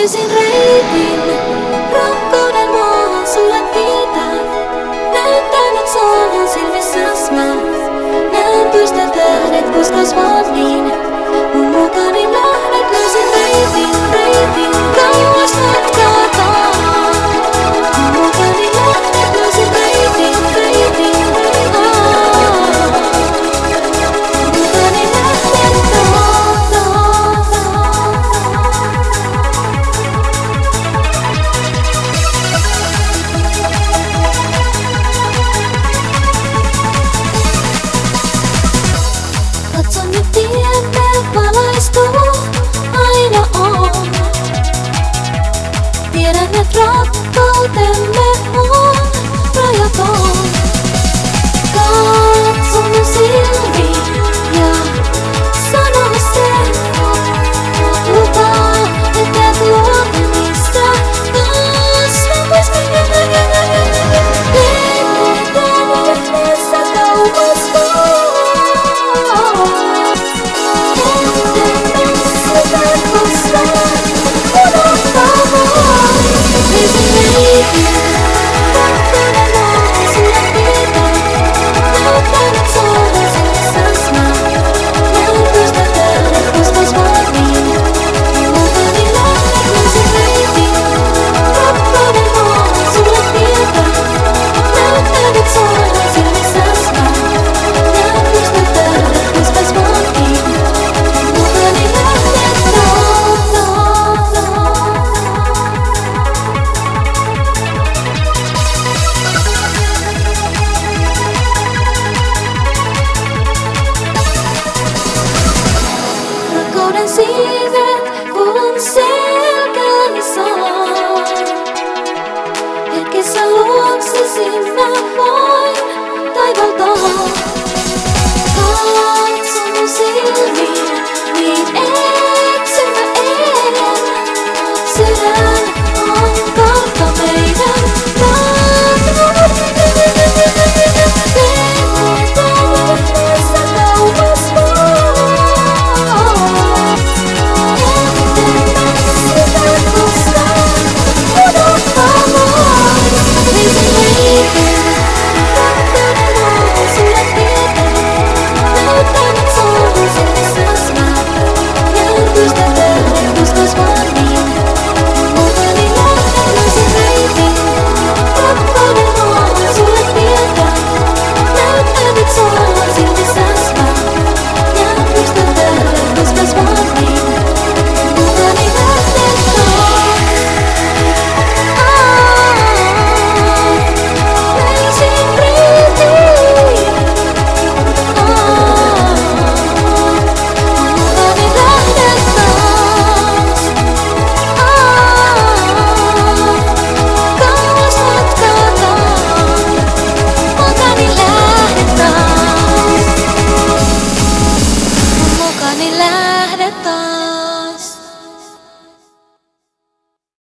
Löysin reitin, rakkauden maahan sulle tietää. Näyttää nyt saanhan silmissäs mä. Näen pystyt tähdet, kus kasvaat niin. Mun mukani lähdet, löysin reitin, kauas matkaataan. Mun mukani lähdet, löysin reitin. Katson nyt tiemme valaistuu, aina on. Tiedän, et rakkautemme